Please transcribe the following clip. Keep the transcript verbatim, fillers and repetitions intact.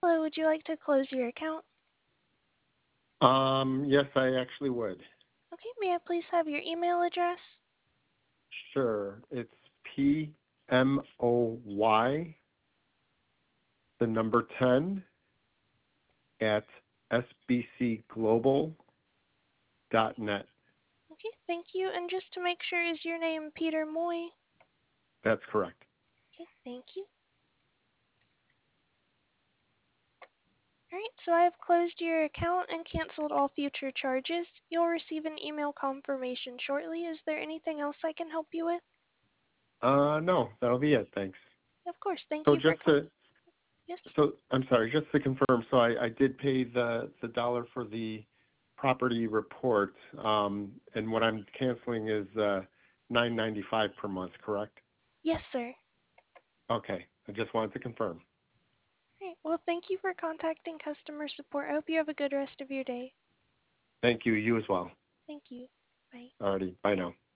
Hello, would you like to close your account? Um, yes, I actually would. Okay, may I please have your email address? Sure. It's P M O Y, the number ten, at S B C global dot net. Okay, thank you. And just to make sure, is your name Peter Moy? That's correct. Okay, thank you. All right, so I have closed your account and canceled all future charges. You'll receive an email confirmation shortly. Is there anything else I can help you with? Uh, no, that'll be it. Thanks. Of course, thank So you for just calling. to, Yes. so I'm sorry, just to confirm, so I, I did pay the, the dollar for the property report, um, and what I'm canceling is uh, nine ninety-five per month, correct? Yes, sir. Okay, I just wanted to confirm. All right, well, thank you for contacting customer support. I hope you have a good rest of your day. Thank you. You as well. Thank you. Bye. Alrighty, bye now.